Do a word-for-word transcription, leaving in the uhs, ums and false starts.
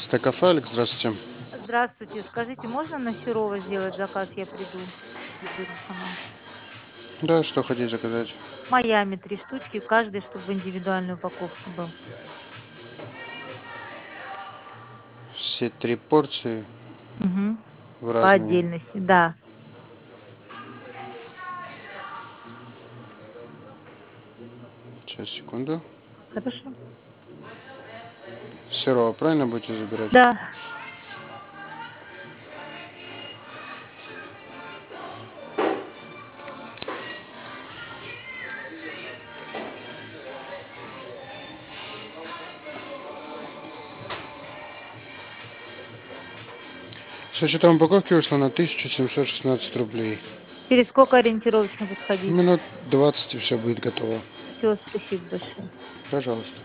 Стекафе, Алекс, здравствуйте. Здравствуйте. Скажите, можно на Серова сделать заказ? Я приду, заберу сама. Да, что хотите заказать? Майами три штучки, каждый, чтобы в индивидуальной упаковке был. Все три порции Мгм. в По разные. отдельности, да. Сейчас, секунду. Хорошо. Сырого правильно будете забирать? Да. Со счетом упаковки вышло на тысячу семьсот шестнадцать рублей. Через сколько ориентировочно подходить? Минут двадцать и все будет готово. Все, спасибо большое. Пожалуйста.